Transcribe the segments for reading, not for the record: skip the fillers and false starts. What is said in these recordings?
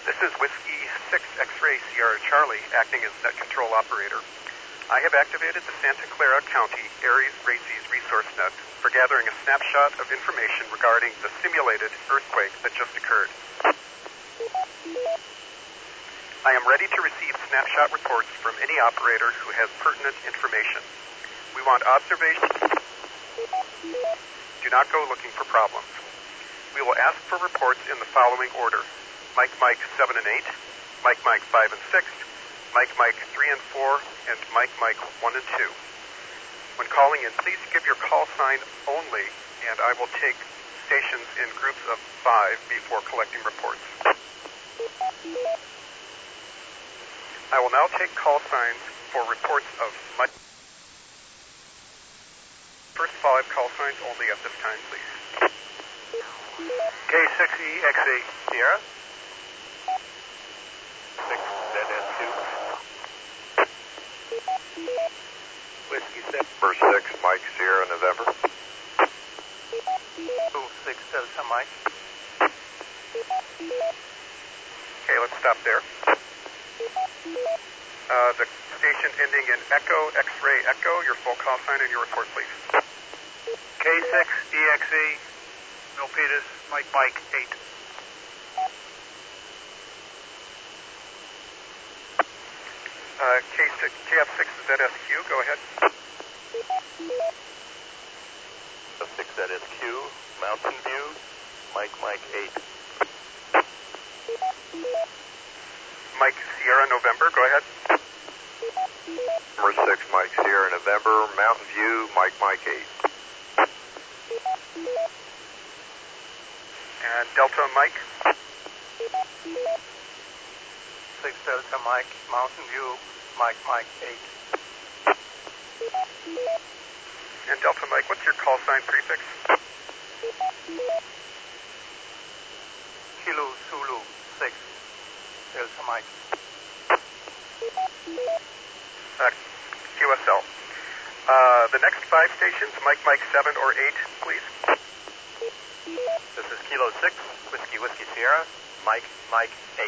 This is Whiskey 6 X-Ray Sierra Charlie acting as net control operator. I have activated the Santa Clara County Ares Races Resource Net for gathering a snapshot of information regarding the simulated earthquake that just occurred. I am ready to receive snapshot reports from any operator who has pertinent information. We want observations. Do not go looking for problems. We will ask for reports in the following order: Mike 7 and 8, Mike 5 and 6, Mike 3 and 4, and Mike 1 and 2. When calling in, please give your call sign only, and I will take stations in groups of 5 before collecting reports. I will now take call signs for reports of Mike. First 5 call signs only at this time, please. K6EXE, Sierra. 6ZS2. Whiskey 7. Number 6, Mike, Sierra, November. 6 Delta Mike. Okay, let's stop there. The station ending in Echo, X-Ray Echo, your full call sign and your report, please. K6EXE, Milpitas, Mike 8. KF6ZSQ, go ahead. 6ZSQ, Mountain View, Mike 8. Mike Sierra November, go ahead. Number 6, Mike, Sierra, November, Mountain View, Mike 8. And Delta Mike. 6 Delta Mike, Mountain View, Mike 8. And Delta Mike, what's your call sign prefix? Kilo Zulu 6 Delta Mike. QSL. The next 5 stations, Mike 7 or 8, please. This is Kilo 6, Whiskey Sierra, Mike 8.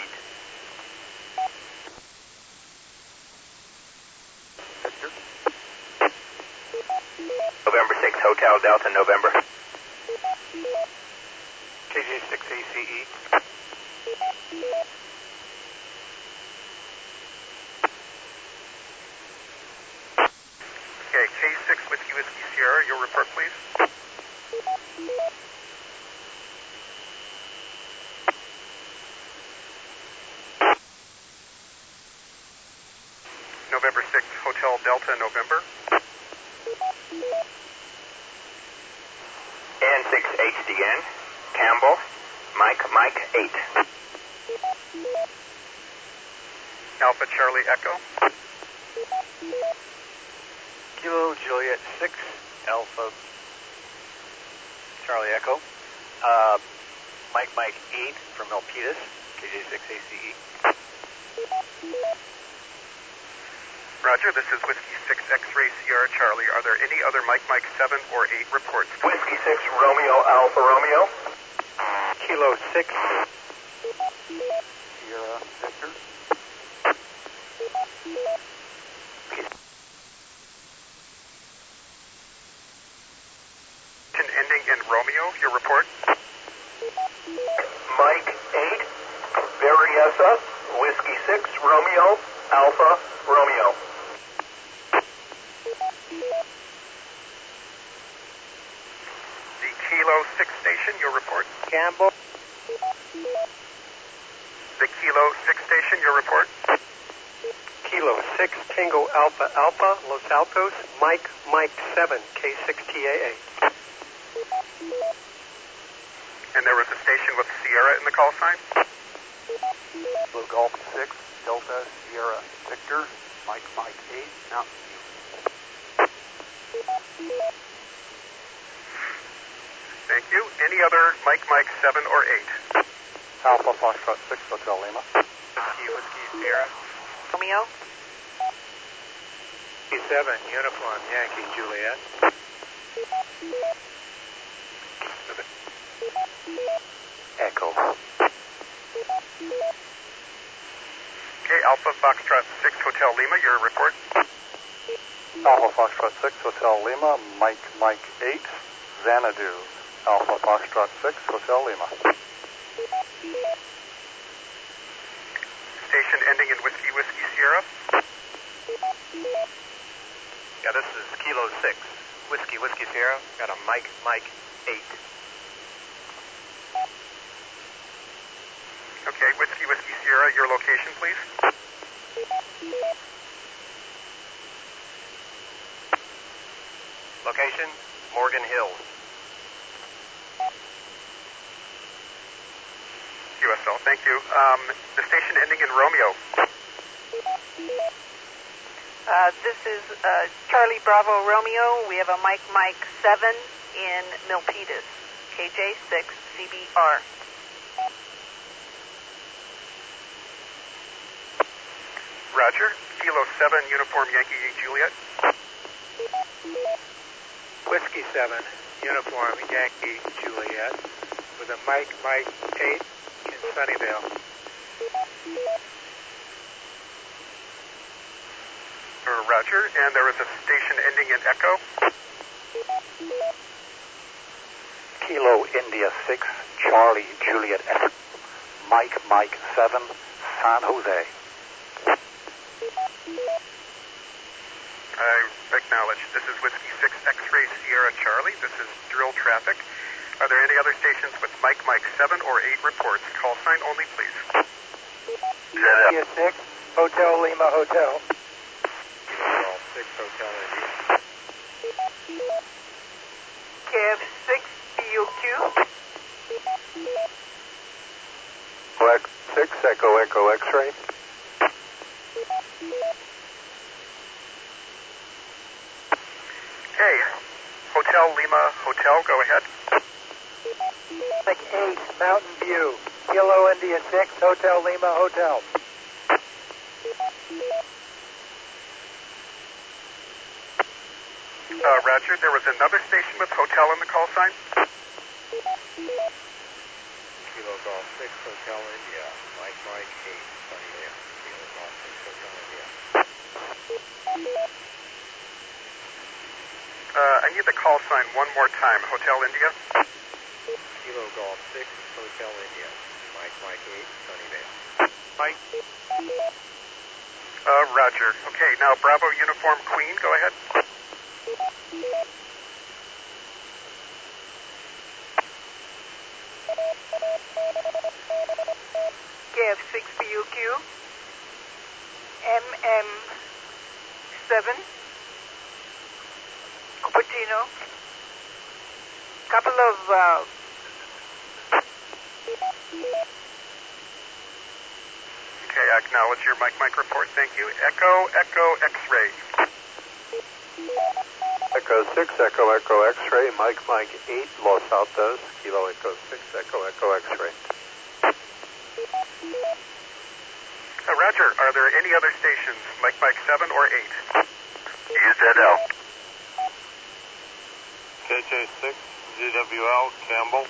November 6, Hotel Delta, November. KJ6ACE. Okay, K6 Whiskey Sierra, your report, please. November 6, Hotel Delta, November. N6HDN, Campbell, Mike 8. Alpha Charlie Echo. Kilo Juliet 6 Alpha Charlie Echo. Mike 8 from Milpitas, KJ6ACE. Roger, this is Whiskey 6 X-Ray Sierra Charlie. Are there any other Mike 7 or 8 reports? Whiskey 6 Romeo Alpha Romeo. Kilo 6 Sierra Victor. Ending in Romeo, your report. Mike 8, Berryessa, Whiskey 6 Romeo Alpha Romeo. The Kilo 6 station, your report. Campbell. The Kilo 6 station, your report. Kilo 6 Tango Alpha Alpha Los Altos, Mike 7 K6TAA. And there was a station with Sierra in the call sign. Blue Golf 6 Delta Sierra Victor, Mike 8 Mountain View. Thank you. Any other Mike 7 or 8? Alpha Foxtrot 6 Hotel Lima. Whiskey Sierra. Romeo. E7 Uniform Yankee Juliet. Echo. Okay, Alpha Foxtrot 6 Hotel Lima, your report. Alpha Foxtrot 6 Hotel Lima, Mike 8, Xanadu. Alpha Foxtrot 6 Hotel Lima. Station ending in Whiskey Sierra. Yeah, this is Kilo 6, Whiskey Sierra. Got a Mike 8. Okay, Whiskey Sierra, your location, please. Location, Morgan Hills. QSL, thank you. The station ending in Romeo. This is Charlie Bravo Romeo. We have a Mike 7 in Milpitas, KJ6 CBR. Roger. Kilo 7 Uniform Yankee Juliet. Whiskey 7, Uniform Yankee Juliet, with a Mike 8 in Sunnyvale. Roger. And there was a station ending in Echo. Kilo India 6, Charlie Juliet F. Mike 7, San Jose. I acknowledge. This is Whiskey 6 X-Ray Sierra Charlie. This is drill traffic. Are there any other stations with Mike 7 or 8 reports? Call sign only, please. India 6, Hotel Lima Hotel. Kilo 6 Hotel India. KF6 BUQ. Black 6, Echo X-Ray. Okay. Hotel Lima Hotel, go ahead. Mike 8, Mountain View. Kilo India 6, Hotel Lima Hotel. Roger. There was another station with hotel in the call sign. Kilo Golf 6 Hotel India. Mike 8, Sunnyvale. Kilo Golf 6 Hotel India. I need the call sign one more time. Hotel India. Kilo Golf 6 Hotel India. Mike 8, Sunnyvale. Mike. Roger. Okay, now Bravo Uniform Queen, go ahead. KF6 BUQ. MM7. Cupertino. Couple of Okay, I acknowledge your Mike report. Thank you. Echo X-Ray. Echo 6, Echo X-Ray, Mike 8, Los Altos, Kilo Echo 6, Echo X-Ray. Roger. Are there any other stations, Mike 7 or 8? UZL. KJ6, ZWL, Campbell.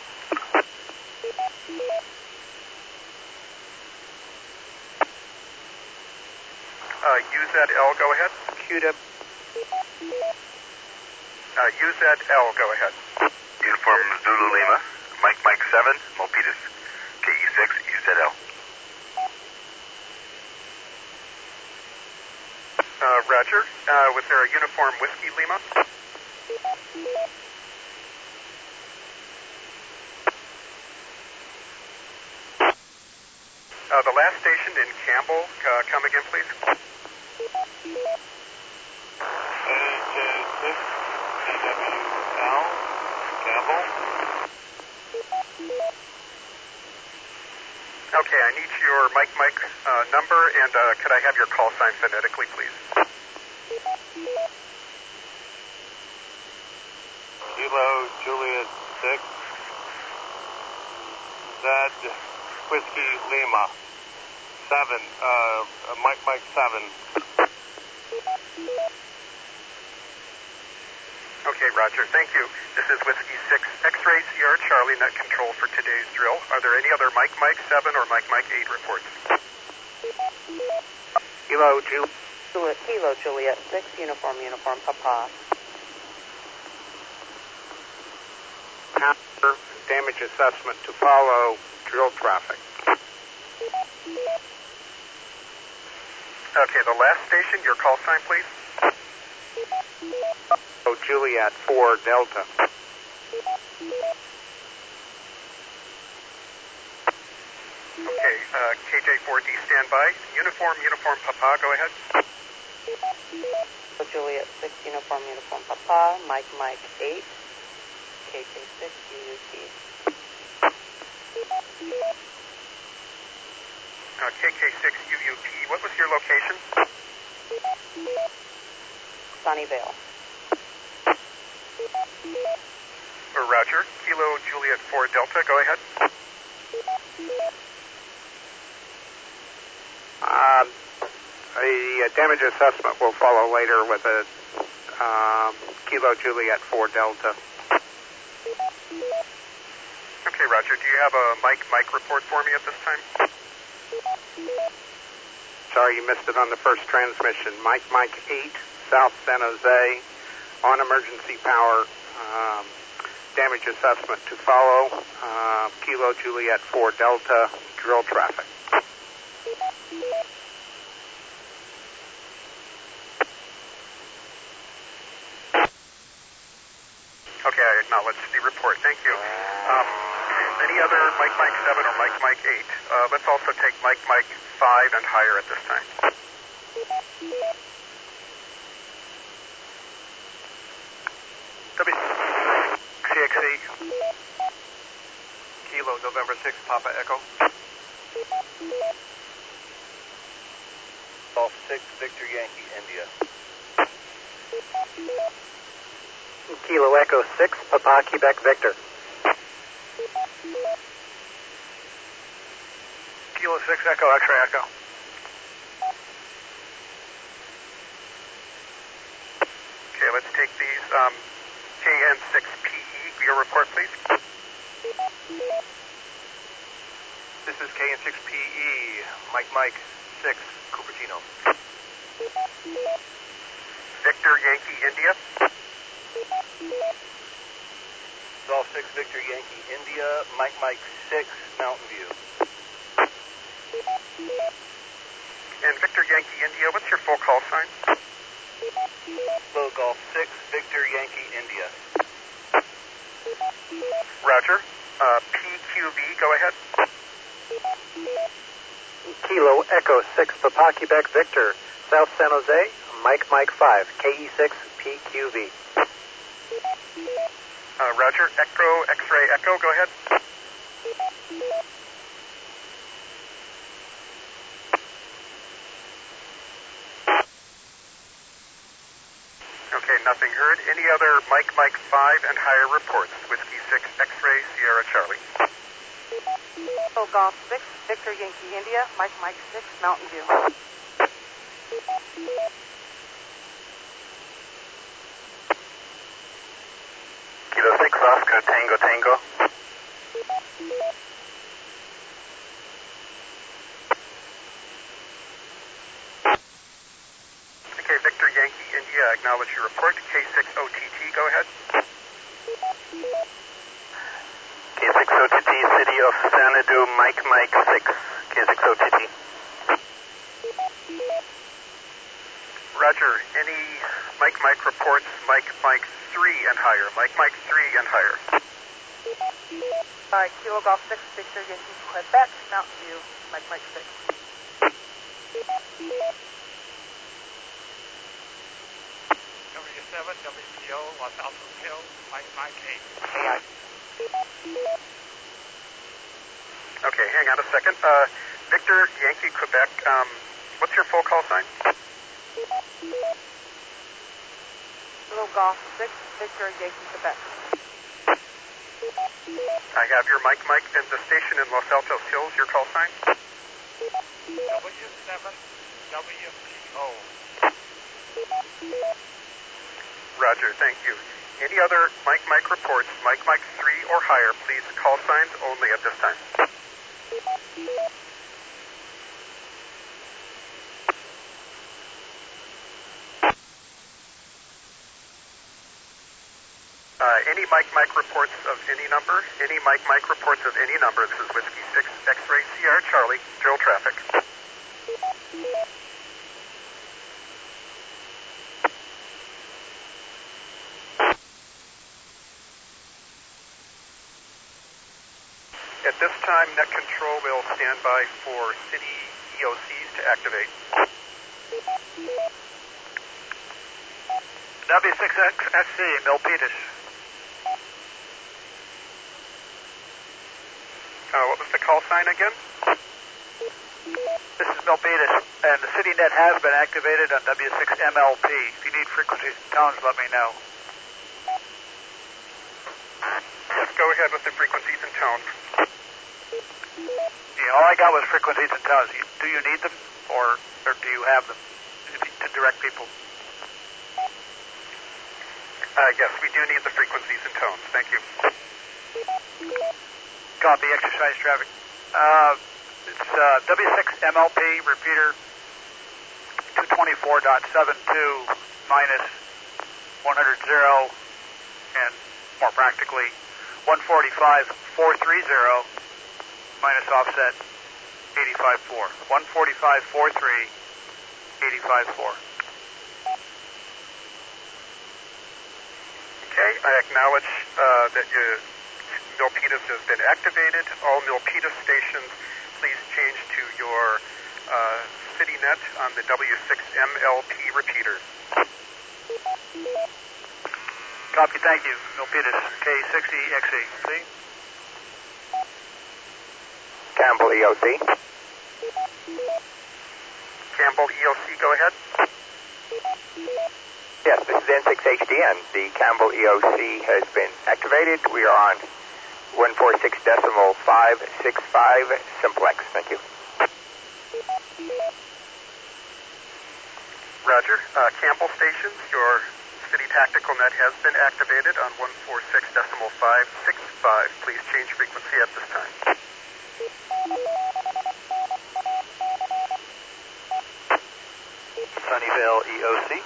UZL, go ahead. QW. UZL, go ahead. Uniform Zulu Lima. Mike 7, Milpitas. KE6, UZL. Roger. Was there a uniform Whiskey Lima? The last station in Campbell, come again, please. KJ6, ZWL, Campbell. Okay, I need your Mike number, and could I have your call sign phonetically, please? Kilo Juliet 6, Z Whiskey Lima 7, Mike 7. Okay, Roger. Thank you. This is Whiskey 6 X-Ray Sierra Charlie net control for today's drill. Are there any other Mike 7 or Mike 8 reports? Kilo Juliet 6, uniform Papa. Power damage assessment to follow drill traffic. Okay, the last station, your call sign, please. Juliet 4 Delta. Okay, KJ4D standby. Uniform Papa, go ahead. Juliet 6, uniform Papa, Mike 8, KJ6, UUT. KK6 UUT, what was your location? Sunnyvale. Roger. Kilo Juliet 4 Delta, go ahead. The damage assessment will follow later with a Kilo Juliet 4 Delta. Okay, Roger. Do you have a Mike report for me at this time? Sorry you missed it on the first transmission. Mike 8, South San Jose, on emergency power, damage assessment to follow, Kilo Juliet 4 Delta, drill traffic. Okay, I acknowledge the report. Thank you. Any other Mike 7 or Mike 8? Let's also take Mike 5 and higher at this time. WCXC, Kilo November 6 Papa Echo. Golf 6 Victor Yankee India. Kilo Echo 6 Papa Quebec Victor. Kilo 6 Echo X-ray Echo. Okay, let's take these. KN6PE, your report, please. This is KN6PE, Mike 6 Cupertino. Victor Yankee India. Golf 6 Victor Yankee India, Mike 6 Mountain View. And Victor Yankee India, what's your full call sign? Low Golf 6 Victor Yankee India. Roger. PQV, go ahead. Kilo Echo 6 Papa Quebec Victor, South San Jose, Mike 5, KE6 PQV. Roger. Echo, X-ray Echo, go ahead. Okay, nothing heard. Any other Mike 5 and higher reports? Whiskey 6 X-ray Sierra Charlie. Oh, Golf 6, Victor Yankee India, Mike 6, Mountain View. Kilo 6 Oscar Tango. Okay, Victor Yankee India, acknowledge your report. K6 OTT, go ahead. K6 OTT, City of Xanadu, Mike 6. K6 OTT. Roger. Any Mike reports? Mike 3 and higher. Mike 3 and higher. Kilo Golf 6, Victor Yankee Quebec, Mountain View, Mike 6. W7, WPO, Los Altos Hills, Mike 8. Okay, hang on a second. Victor Yankee Quebec, what's your full call sign? Kilo Golf 6, Victor Yankee Quebec. I have your Mike and the station in Los Altos Hills, your call sign? W7, WPO. Roger, thank you. Any other Mike reports? Mike 3 or higher, please. Call signs only at this time. Any Mike reports of any number? Any Mike reports of any number. This is Whiskey 6 X-Ray Sierra Charlie, drill traffic. At this time, Net Control will stand by for city EOCs to activate. W6XC, Milpitas. What was the call sign again? This is Milpitas, and the city net has been activated on W6MLP. If you need frequencies and tones, let me know. Yes, go ahead with the frequencies and tones. Yeah, all I got was frequencies and tones. Do you need them, or do you have them to direct people? Yes, we do need the frequencies and tones. Thank you. Copy, exercise traffic. It's W6MLP, repeater 224.72 minus 100.0, and more practically 145.430 minus offset 85.4. 145.43, 85.4. Okay, I acknowledge that Milpitas has been activated. All Milpitas stations, please change to your city net on the W6MLP repeater. Copy, thank you. Milpitas, K60XE. See? Campbell EOC. Campbell EOC, go ahead. Yes, this is N6HDN. The Campbell EOC has been activated. We are on 146.565 simplex. Thank you. Roger. Campbell stations, your city tactical net has been activated on 146.565. Please change frequency at this time. Sunnyvale EOC.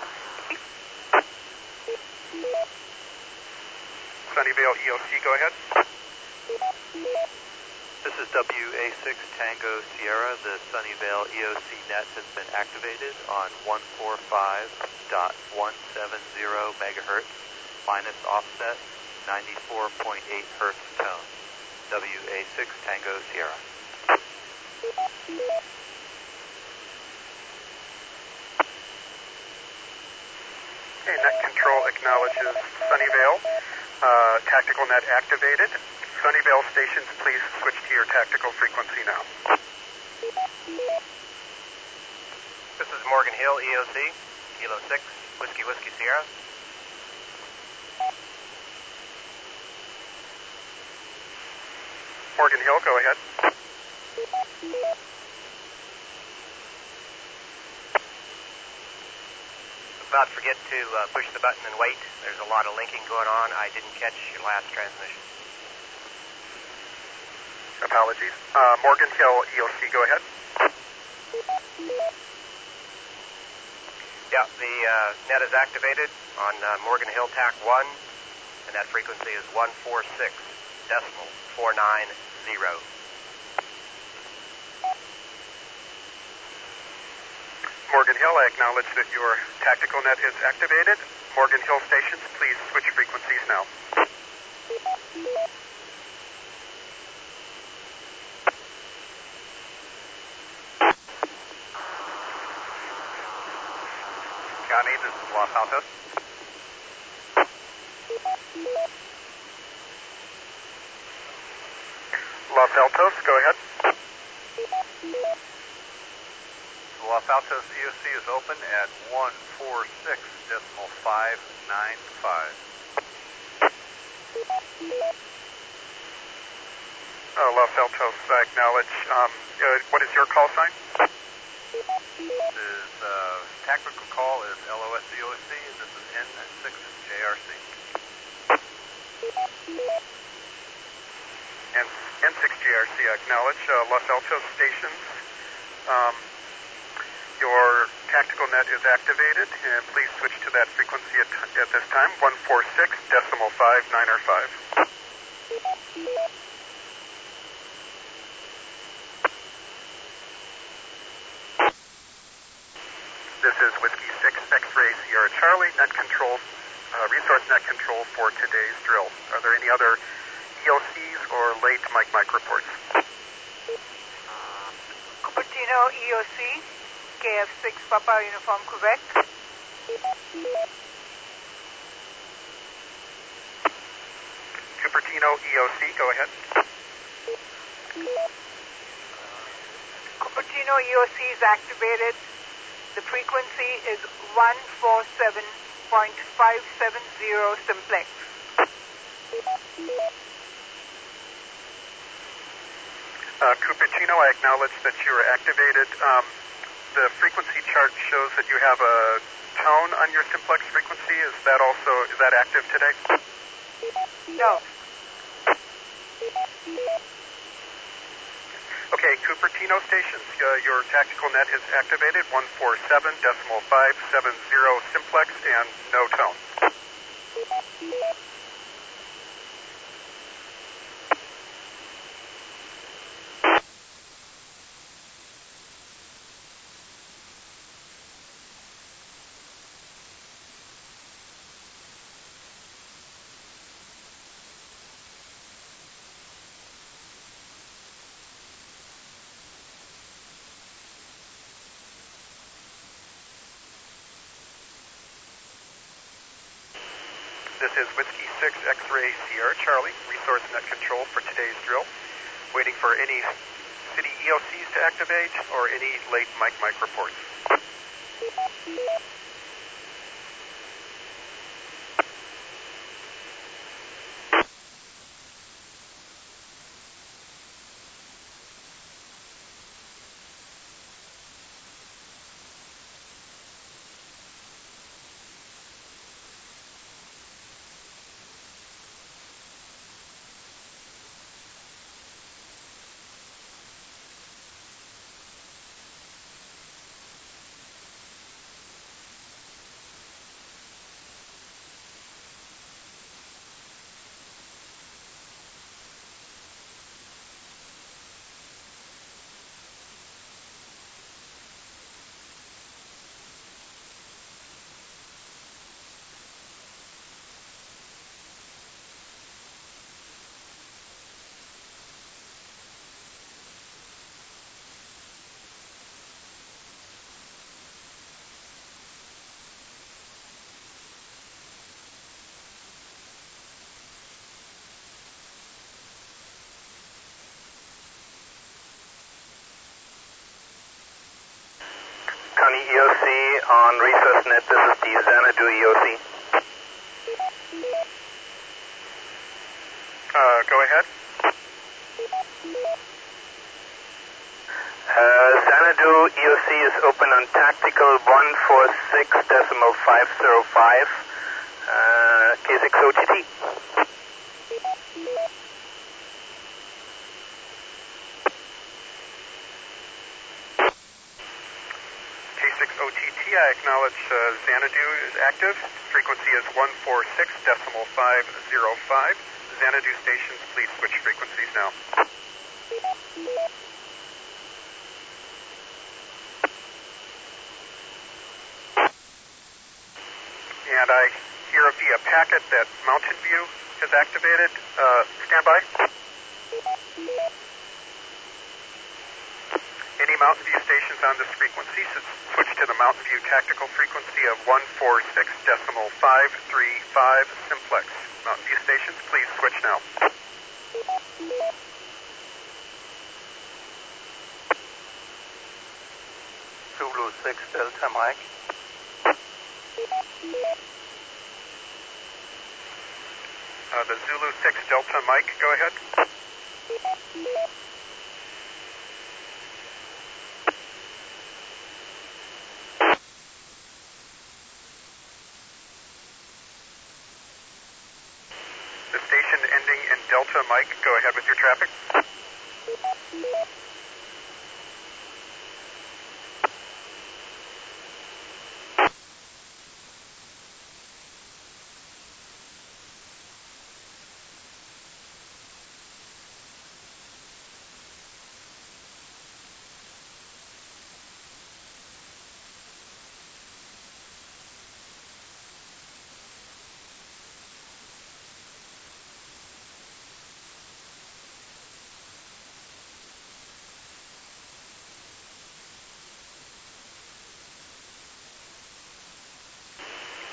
Sunnyvale EOC, go ahead. This is WA6 Tango Sierra. The Sunnyvale EOC net has been activated on 145.170 megahertz minus offset 94.8 hertz tone. WA6 Tango Sierra. Okay, Net Control acknowledges Sunnyvale. Tactical net activated. Sunnyvale stations, please switch to your tactical frequency now. This is Morgan Hill, EOC, Kilo 6, Whiskey Sierra. Morgan Hill, go ahead. About to forget to push the button and wait. There's a lot of linking going on. I didn't catch your last transmission. Apologies. Morgan Hill, EOC, go ahead. Yeah, the net is activated on Morgan Hill TAC 1, and that frequency is 146.490. Morgan Hill, I acknowledge that your tactical net is activated. Morgan Hill stations, please switch frequencies now. County, this is Los Altos. Los Altos, go ahead. Los Altos EOC is open at 146.595. Los Altos, I acknowledge. What is your call sign? This is tactical call is LOS EOC. This is N6JRC. And N6JRC, I acknowledge. Los Altos stations, Your tactical net is activated, and please switch to that frequency at this time, 146.595. This is Whiskey 6 X-Ray Sierra Charlie, net control, resource net control for today's drill. Are there any other EOCs or late Mike reports? Cupertino EOC, KF6 Papa Uniform Quebec. Cupertino EOC, go ahead. Cupertino EOC is activated. The frequency is 147.570 simplex. Cupertino, I acknowledge that you are activated. The frequency chart shows that you have a tone on your simplex frequency. Is that active today? No. Okay, Cupertino stations, your tactical net is activated, 147.570 simplex and no tone. This is Whiskey 6 X-Ray Sierra Charlie, resource net control for today's drill. Waiting for any city EOCs to activate or any late Mike reports. County EOC on resource net, this is the Xanadu EOC. Go ahead. Xanadu EOC is open on tactical 146.505, K6 OTT. OTT, I acknowledge Xanadu is active. Frequency is 146.505. Xanadu stations, please switch frequencies now. And I hear via packet that Mountain View is activated. Stand by. Any Mountain View stations on this frequency should switch to the Mountain View tactical frequency of 146.535 simplex. Mountain View stations, please switch now. Zulu 6 Delta Mike. The Zulu 6 Delta Mike, go ahead. The station ending in Delta Mike, go ahead with your traffic.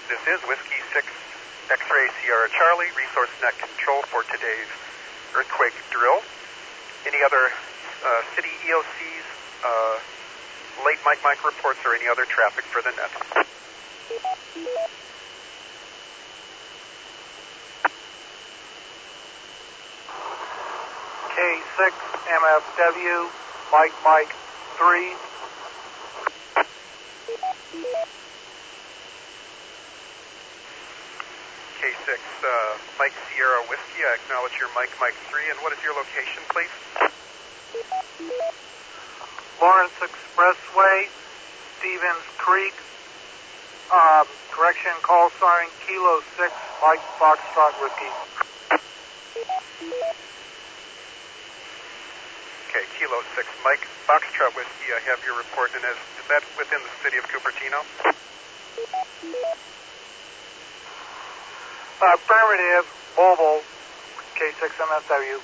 This is Whiskey 6 X-Ray Sierra Charlie, Resource Net Control for today's earthquake drill. Any other city EOCs, late Mike reports, or any other traffic for the net? K6 MFW, Mike 3. K6 Mike Sierra Whiskey, I acknowledge your Mike 3, and what is your location, please? Lawrence Expressway, Stevens Creek. Correction, call sign Kilo 6, Mike Foxtrot Whiskey. Okay, Kilo 6 Mike Foxtrot Whiskey, I have your report, and is that within the city of Cupertino? Affirmative, mobile, K6 MSW.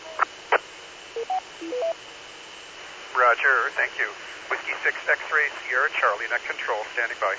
Roger, thank you. Whiskey 6 X-Ray Sierra Charlie, net control, standing by.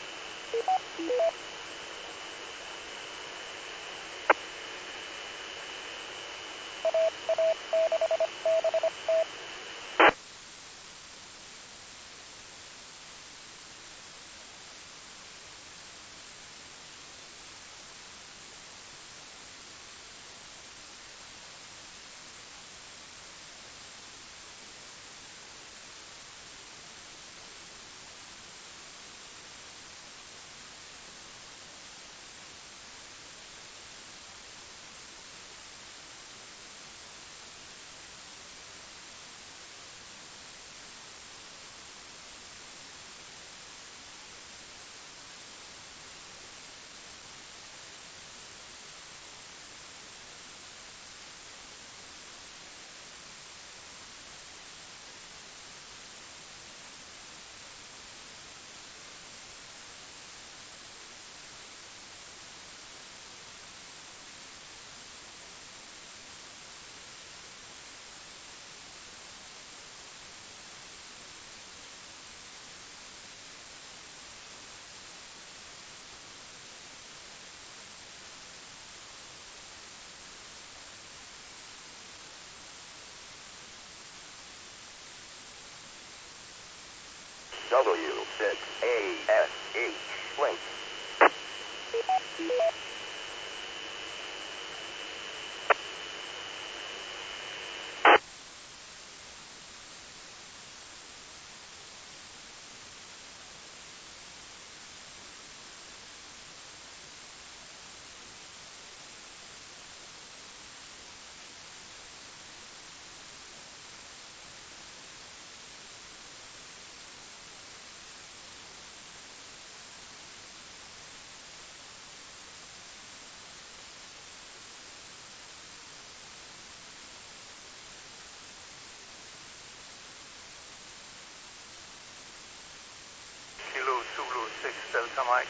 W6ASH link. Zulu 6 Delta Mike.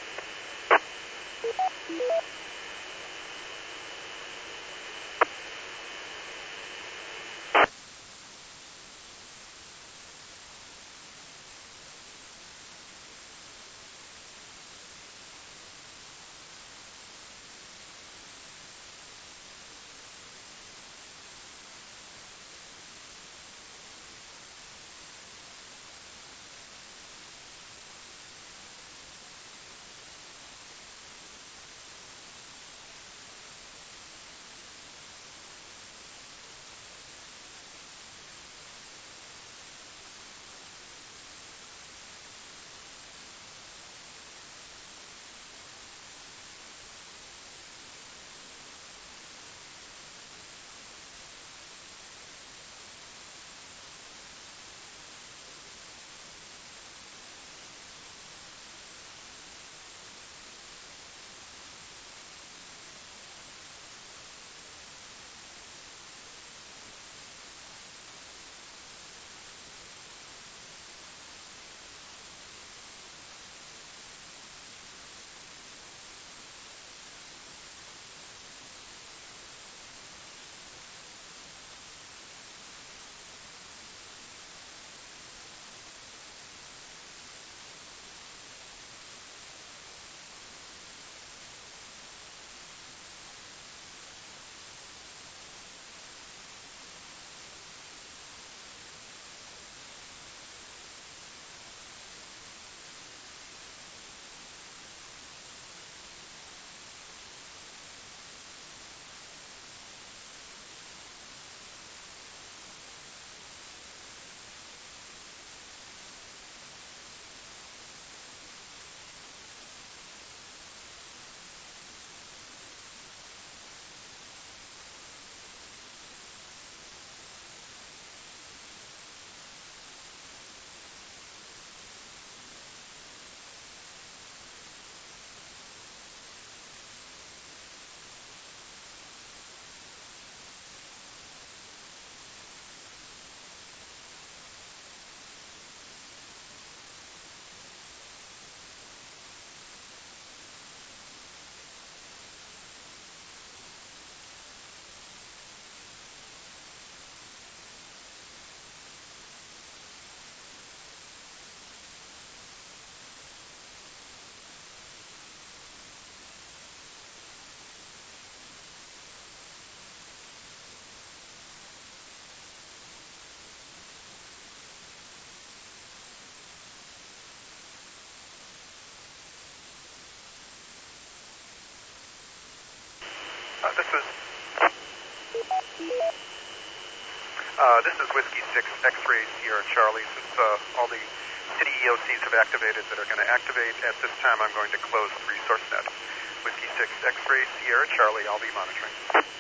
is Whiskey 6 X-Ray Sierra Charlie. Since all the city EOCs have activated that are going to activate, at this time I'm going to close the resource net. Whiskey 6 X-Ray Sierra Charlie, I'll be monitoring.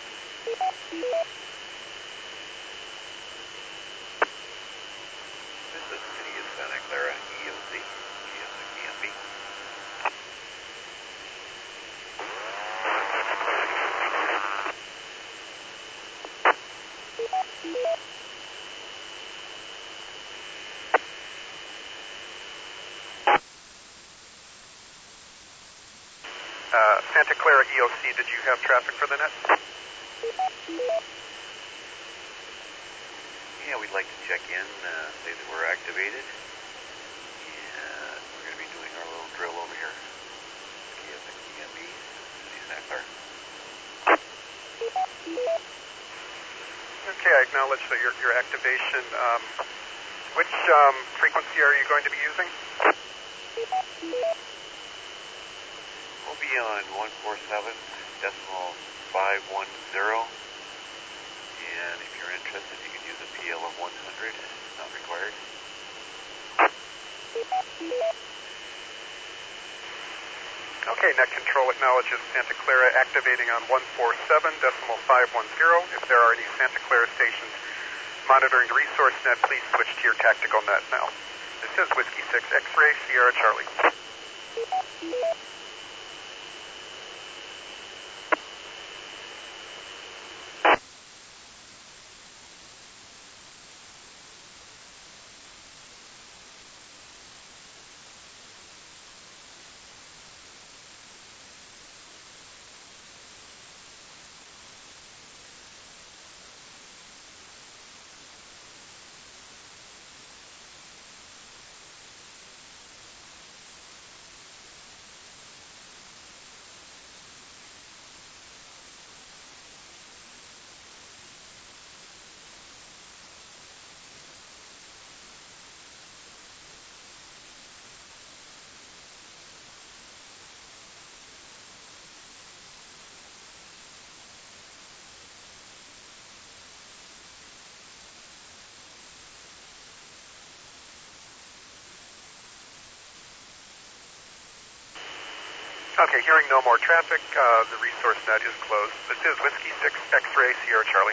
This is City of Santa Clara, EOC, GSXEMB. Santa Clara EOC, did you have traffic for the net? Yeah, we'd like to check in, say that we're activated, and we're going to be doing our little drill over here. GSXEMB, City of Santa Clara. Okay, I acknowledge that your activation. Which frequency are you going to be using? We'll be on 147.510, and if you're interested, you can use a PL of 100, not required. Okay, net control acknowledges Santa Clara activating on 147.510. If there are any Santa Clara stations monitoring the resource net, please switch to your tactical net now. This is Whiskey 6 X-Ray Sierra Charlie. Okay, hearing no more traffic, the resource net is closed. This is Whiskey 6 X-Ray Sierra Charlie.